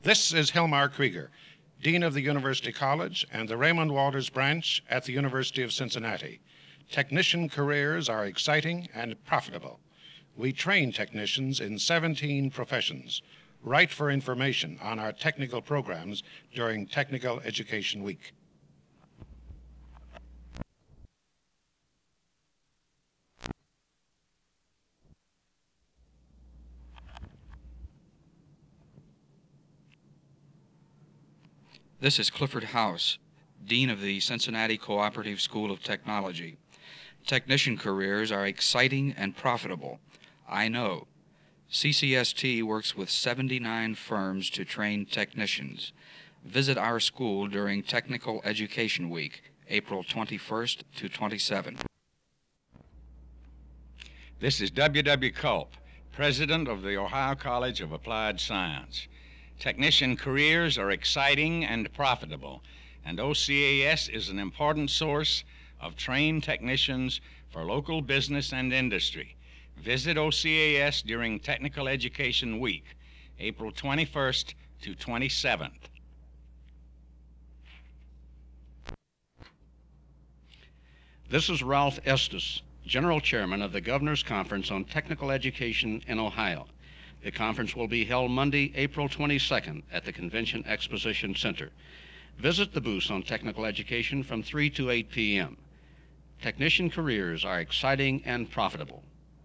This is Hilmar Krieger, Dean of the University College and the Raymond Walters Branch at the University of Cincinnati. Technician careers are exciting and profitable. We train technicians in 17 professions. Write for information on our technical programs during Technical Education Week. This is Clifford House, Dean of the Cincinnati Cooperative School of Technology. Technician careers are exciting and profitable. I know. CCST works with 79 firms to train technicians. Visit our school during Technical Education Week, April 21st to 27th. This is W.W. Culp, President of the Ohio College of Applied Science. Technician careers are exciting and profitable, and OCAS is an important source of trained technicians for local business and industry. Visit OCAS during Technical Education Week, April 21st to 27th. This is Ralph Estes, General Chairman of the Governor's Conference on Technical Education in Ohio. The conference will be held Monday, April 22nd at the Convention Exposition Center. Visit the booths on technical education from 3 to 8 p.m. Technician careers are exciting and profitable.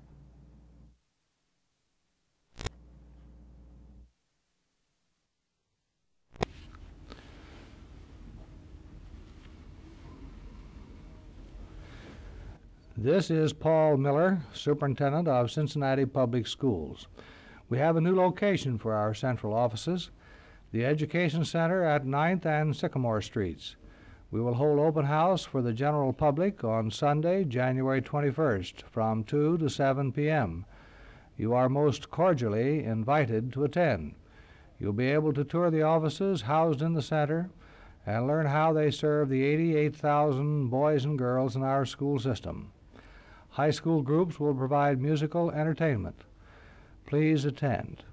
This is Paul Miller, Superintendent of Cincinnati Public Schools. We have a new location for our central offices, the Education Center at 9th and Sycamore Streets. We will hold open house for the general public on Sunday, January 21st from 2 to 7 p.m. You are most cordially invited to attend. You'll be able to tour the offices housed in the center and learn how they serve the 88,000 boys and girls in our school system. High school groups will provide musical entertainment. Please attend.